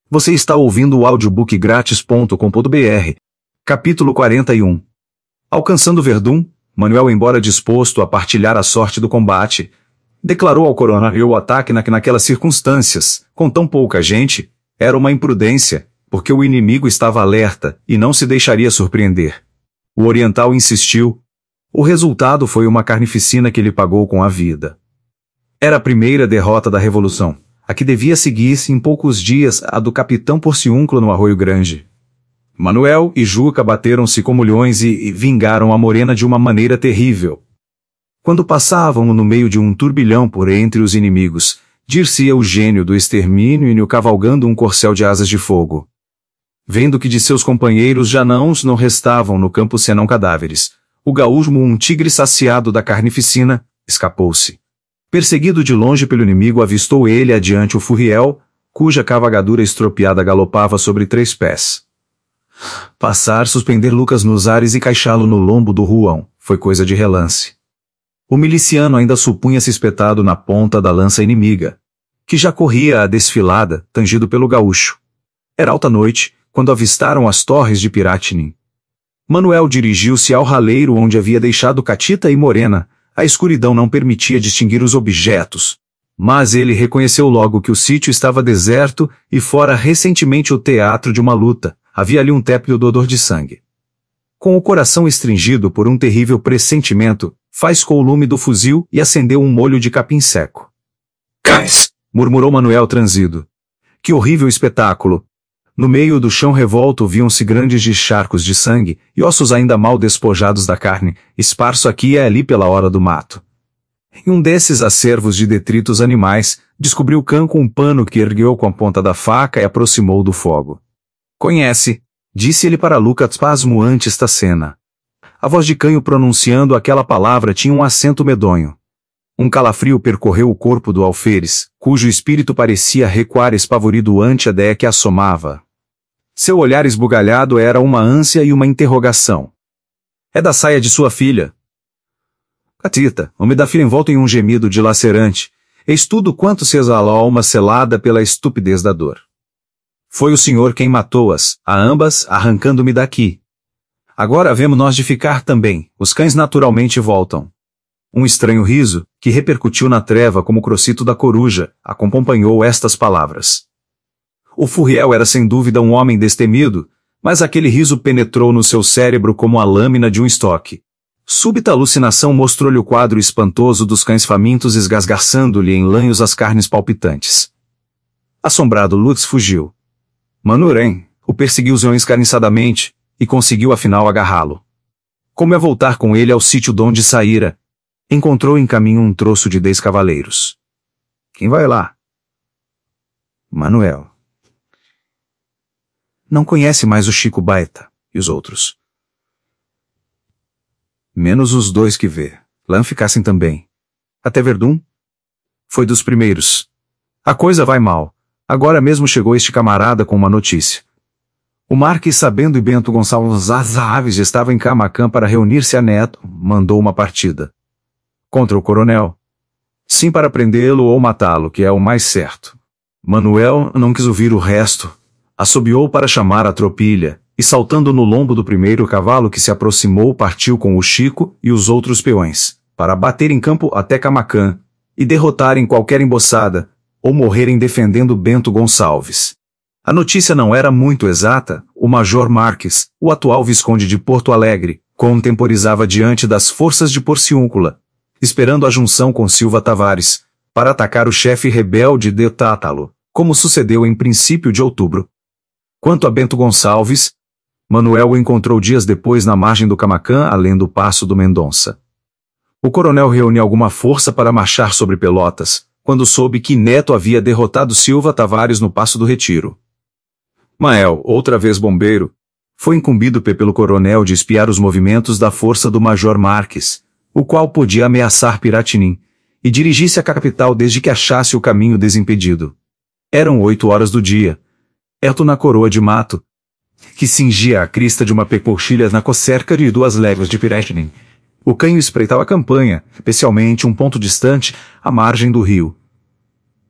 Você está ouvindo o audiobook grátis.com.br. Capítulo 41. Alcançando Verdun, Manuel, embora disposto a partilhar a sorte do combate, declarou ao coronel o ataque naquelas circunstâncias, com tão pouca gente, era uma imprudência, porque o inimigo estava alerta e não se deixaria surpreender. O oriental insistiu. O resultado foi uma carnificina que ele pagou com a vida. Era a primeira derrota da Revolução, a que devia seguir-se em poucos dias a do capitão Porciúnculo no Arroio Grande. Manuel e Juca bateram-se como leões e vingaram a morena de uma maneira terrível. Quando passavam no meio de um turbilhão por entre os inimigos, dir-se-ia o gênio do extermínio cavalgando um corcel de asas de fogo. Vendo que de seus companheiros já não restavam no campo senão cadáveres, o gaúcho, um tigre saciado da carnificina, escapou-se. Perseguido de longe pelo inimigo, avistou ele adiante o Furriel, cuja cavalgadura estropiada galopava sobre 3 pés. Passar, suspender Lucas nos ares e caixá-lo no lombo do Ruão, foi coisa de relance. O miliciano ainda supunha-se espetado na ponta da lança inimiga, que já corria a desfilada, tangido pelo gaúcho. Era alta noite, quando avistaram as torres de Piratinin. Manuel dirigiu-se ao raleiro onde havia deixado Catita e Morena. A escuridão não permitia distinguir os objetos, mas ele reconheceu logo que o sítio estava deserto e fora recentemente o teatro de uma luta, havia ali um tépido odor de sangue. Com o coração estringido por um terrível pressentimento, faiscou o lume do fuzil e acendeu um molho de capim seco. "Cais!" murmurou Manuel transido. Que horrível espetáculo! No meio do chão revolto viam-se grandes charcos de sangue, e ossos ainda mal despojados da carne, esparso aqui e ali pela hora do mato. Em um desses acervos de detritos animais, descobriu Canco um pano que ergueu com a ponta da faca e aproximou do fogo. "Conhece", disse ele para Lucas pasmo ante esta cena. A voz de Canho pronunciando aquela palavra tinha um acento medonho. Um calafrio percorreu o corpo do alferes, cujo espírito parecia recuar espavorido ante a ideia que assomava. Seu olhar esbugalhado era uma ânsia e uma interrogação. "É da saia de sua filha." "Catita, homem da filha envolto em um gemido dilacerante. Eis tudo quanto se exala a alma selada pela estupidez da dor. Foi o senhor quem matou-as, a ambas, arrancando-me daqui. Agora havemos nós de ficar também, os cães naturalmente voltam." Um estranho riso, que repercutiu na treva como o crocito da coruja, acompanhou estas palavras. O Furriel era sem dúvida um homem destemido, mas aquele riso penetrou no seu cérebro como a lâmina de um estoque. Súbita alucinação mostrou-lhe o quadro espantoso dos cães famintos esgasgarçando-lhe em lanhos as carnes palpitantes. Assombrado, Lutz fugiu. Manurém o perseguiu escarniçadamente, e conseguiu afinal agarrá-lo. Como é voltar com ele ao sítio donde saíra, encontrou em caminho um troço de 10 cavaleiros. "Quem vai lá?" "Manuel." "Não conhece mais o Chico Baita, e os outros?" "Menos os 2 que vê. Lá ficassem também. Até Verdun?" "Foi dos primeiros. A coisa vai mal. Agora mesmo chegou este camarada com uma notícia. O Marques, sabendo e Bento Gonçalves Aves estava em Camacã para reunir-se a Neto, mandou uma partida. Contra o coronel. Sim, para prendê-lo ou matá-lo, que é o mais certo." Manuel não quis ouvir o resto. Assobiou para chamar a tropilha, e saltando no lombo do primeiro cavalo que se aproximou partiu com o Chico e os outros peões, para bater em campo até Camacã, e derrotarem qualquer emboçada, ou morrerem defendendo Bento Gonçalves. A notícia não era muito exata. O Major Marques, o atual Visconde de Porto Alegre, contemporizava diante das forças de Porciúncula, esperando a junção com Silva Tavares, para atacar o chefe rebelde de Tátalo, como sucedeu em princípio de outubro. Quanto a Bento Gonçalves, Manuel o encontrou dias depois na margem do Camacã, além do Passo do Mendonça. O coronel reuniu alguma força para marchar sobre Pelotas, quando soube que Neto havia derrotado Silva Tavares no Passo do Retiro. Mael, outra vez bombeiro, foi incumbido pelo coronel de espiar os movimentos da força do Major Marques, o qual podia ameaçar Piratinin, e dirigir-se à capital desde que achasse o caminho desimpedido. Eram 8 horas do dia. Erto na coroa de mato, que cingia a crista de uma pecochilha na cocerca de 2 léguas de Piratinin. O Canho espreitava a campanha, especialmente um ponto distante, à margem do rio.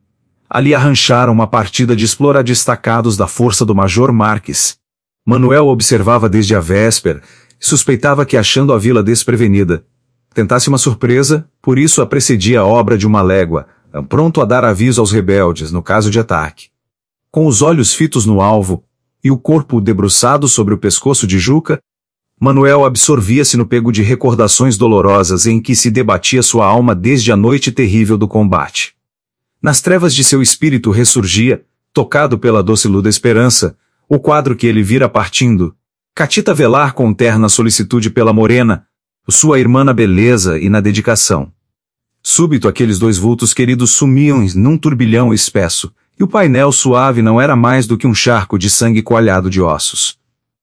Ali arrancharam uma partida de explorar destacados da força do Major Marques. Manuel observava desde a véspera e suspeitava que, achando a vila desprevenida, tentasse uma surpresa, por isso a precedia a obra de uma légua, pronto a dar aviso aos rebeldes no caso de ataque. Com os olhos fitos no alvo e o corpo debruçado sobre o pescoço de Juca, Manuel absorvia-se no pego de recordações dolorosas em que se debatia sua alma desde a noite terrível do combate. Nas trevas de seu espírito ressurgia, tocado pela doce luz da esperança, o quadro que ele vira partindo, Catita velar com terna solicitude pela morena, sua irmã na beleza e na dedicação. Súbito aqueles dois vultos queridos sumiam num turbilhão espesso, e o painel suave não era mais do que um charco de sangue coalhado de ossos.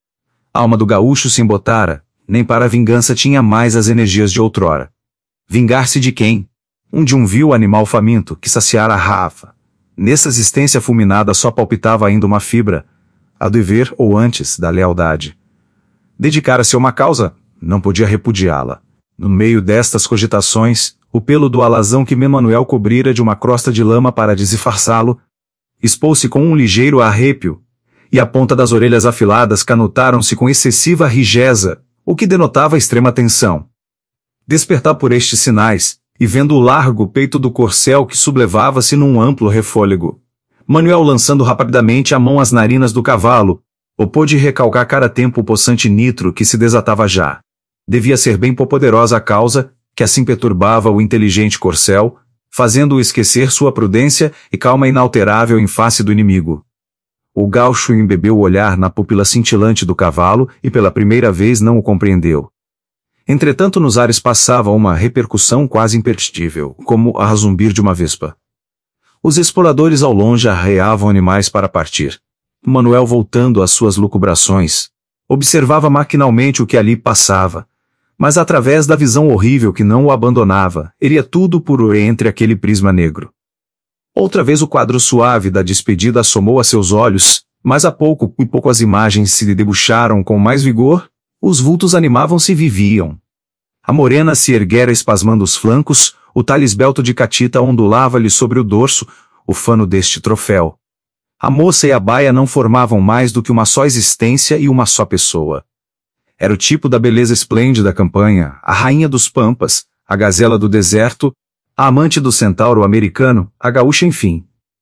A alma do gaúcho se embotara, nem para a vingança tinha mais as energias de outrora. Vingar-se de quem? De um vil animal faminto, que saciara a raiva. Nessa existência fulminada só palpitava ainda uma fibra, a do dever ou antes, da lealdade. Dedicara-se a uma causa, não podia repudiá-la. No meio destas cogitações, o pelo do alazão que Manuel cobrira de uma crosta de lama para disfarçá-lo, expôs-se com um ligeiro arrepio, e a ponta das orelhas afiladas canutaram-se com excessiva rijeza, o que denotava extrema tensão. Despertar por estes sinais, e vendo o largo peito do corcel que sublevava-se num amplo refôlego, Manuel lançando rapidamente a mão às narinas do cavalo, ou pôde recalcar cara tempo o possante nitro que se desatava já. Devia ser bem poderosa a causa, que assim perturbava o inteligente corcel, fazendo-o esquecer sua prudência e calma inalterável em face do inimigo. O gaúcho embebeu o olhar na pupila cintilante do cavalo e pela primeira vez não o compreendeu. Entretanto nos ares passava uma repercussão quase imperceptível, como a zumbir de uma vespa. Os exploradores ao longe arreavam animais para partir. Manuel, voltando às suas lucubrações, observava maquinalmente o que ali passava, mas através da visão horrível que não o abandonava, iria tudo por entre aquele prisma negro. Outra vez o quadro suave da despedida assomou a seus olhos, mas a pouco e pouco as imagens se debuxaram com mais vigor, os vultos animavam-se e viviam. A morena se erguera espasmando os flancos, o talhe esbelto de Catita ondulava-lhe sobre o dorso, o fano deste troféu. A moça e a baia não formavam mais do que uma só existência e uma só pessoa. Era o tipo da beleza esplêndida da campanha, a rainha dos pampas, a gazela do deserto, a amante do centauro americano, a gaúcha enfim.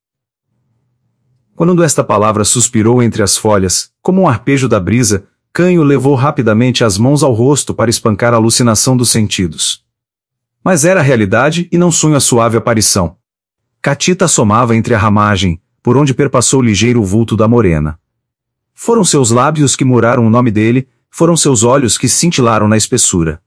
Quando esta palavra suspirou entre as folhas, como um arpejo da brisa, Canho levou rapidamente as mãos ao rosto para espancar a alucinação dos sentidos. Mas era a realidade e não sonho a suave aparição. Catita assomava entre a ramagem, por onde perpassou o ligeiro vulto da morena. Foram seus lábios que muraram o nome dele, foram seus olhos que cintilaram na espessura.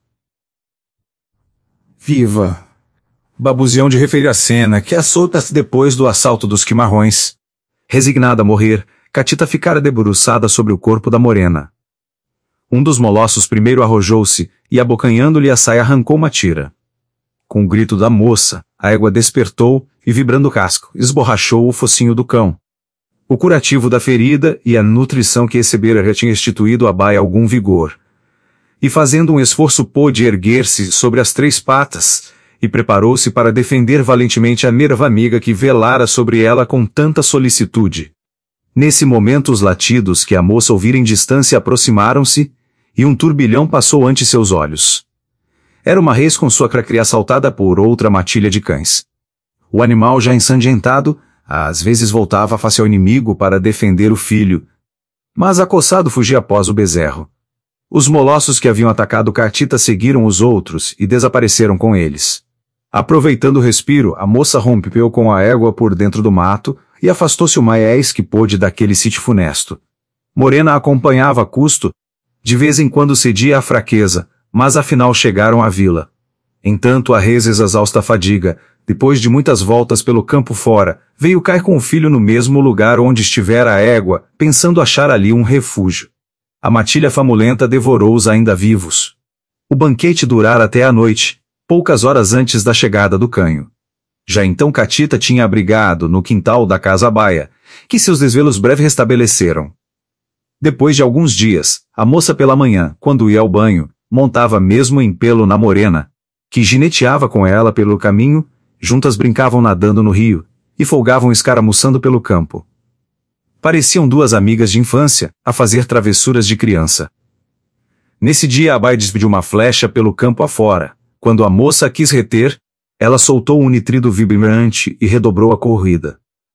Viva! Babuzião de referir a cena que assolta-se depois do assalto dos Quimarrões. Resignada a morrer, Catita ficara debruçada sobre o corpo da morena. Um dos molossos primeiro arrojou-se, e abocanhando-lhe a saia arrancou uma tira. Com o grito da moça, a égua despertou, e vibrando o casco, esborrachou o focinho do cão. O curativo da ferida e a nutrição que recebera já tinha restituído à baia algum vigor. E fazendo um esforço pôde erguer-se sobre as 3 patas, e preparou-se para defender valentemente a nerva amiga que velara sobre ela com tanta solicitude. Nesse momento os latidos que a moça ouvira em distância aproximaram-se, e um turbilhão passou ante seus olhos. Era uma res com sua cracria assaltada por outra matilha de cães. O animal já ensanguentado, às vezes voltava face ao inimigo para defender o filho, mas acossado fugia após o bezerro. Os molossos que haviam atacado Catita seguiram os outros e desapareceram com eles. Aproveitando o respiro, a moça rompeu com a égua por dentro do mato e afastou-se o mais que pôde daquele sítio funesto. Morena a acompanhava a custo, de vez em quando cedia à fraqueza, mas afinal chegaram à vila. Entanto a res exausta fadiga, depois de muitas voltas pelo campo fora, veio cair com o filho no mesmo lugar onde estivera a égua, pensando achar ali um refúgio. A matilha famulenta devorou-os ainda vivos. O banquete durara até a noite, poucas horas antes da chegada do Canho. Já então Catita tinha abrigado no quintal da casa baia, que seus desvelos breve restabeleceram. Depois de alguns dias, a moça pela manhã, quando ia ao banho, montava mesmo em pelo na morena, que gineteava com ela pelo caminho, juntas brincavam nadando no rio, e folgavam escaramuçando pelo campo. Pareciam duas amigas de infância, a fazer travessuras de criança. Nesse dia Abai despediu uma flecha pelo campo afora. Quando a moça a quis reter, ela soltou um nitrido vibrante e redobrou a corrida.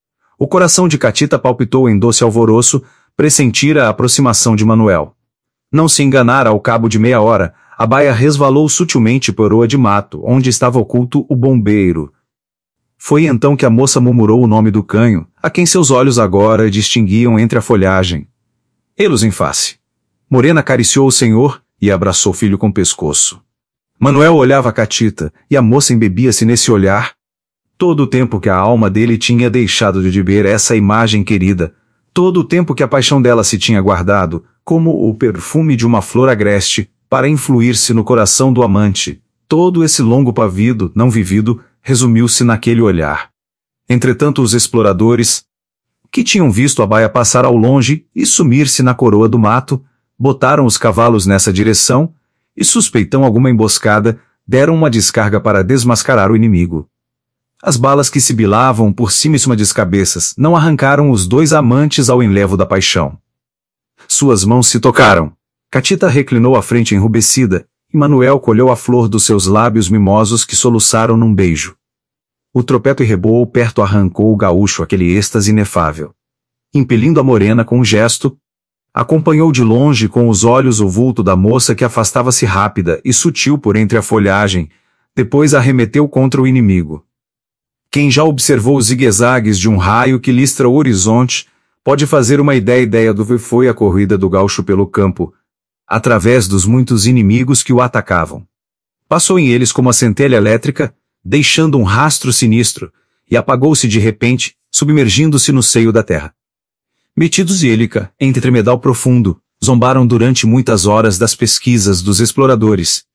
O coração de Catita palpitou em doce alvoroço, pressentira a aproximação de Manuel. Não se enganara, ao cabo de meia hora, a baia resvalou sutilmente por oa de mato, onde estava oculto o bombeiro. Foi então que a moça murmurou o nome do canho, a quem seus olhos agora distinguiam entre a folhagem. Elos em face. Morena acariciou o senhor e abraçou o filho com o pescoço. Manuel olhava a Catita, e a moça embebia-se nesse olhar. Todo o tempo que a alma dele tinha deixado de ver essa imagem querida, todo o tempo que a paixão dela se tinha guardado, como o perfume de uma flor agreste, para influir-se no coração do amante, todo esse longo pavido, não vivido, resumiu-se naquele olhar. Entretanto os exploradores, que tinham visto a baia passar ao longe e sumir-se na coroa do mato, botaram os cavalos nessa direção, e suspeitando alguma emboscada, deram uma descarga para desmascarar o inimigo. As balas que sibilavam por cima das cabeças não arrancaram os dois amantes ao enlevo da paixão. Suas mãos se tocaram. Catita reclinou a frente enrubescida, e Manuel colheu a flor dos seus lábios mimosos que soluçaram num beijo. O tropeto e reboou perto arrancou o gaúcho aquele êxtase inefável. Impelindo a morena com um gesto, acompanhou de longe com os olhos o vulto da moça que afastava-se rápida e sutil por entre a folhagem, depois arremeteu contra o inimigo. Quem já observou os zigue-zagues de um raio que listra o horizonte, pode fazer uma ideia do que foi a corrida do gaúcho pelo campo, através dos muitos inimigos que o atacavam. Passou em eles como a centelha elétrica, deixando um rastro sinistro, e apagou-se de repente, submergindo-se no seio da terra. Metidos e Élica, entre tremedal profundo, zombaram durante muitas horas das pesquisas dos exploradores,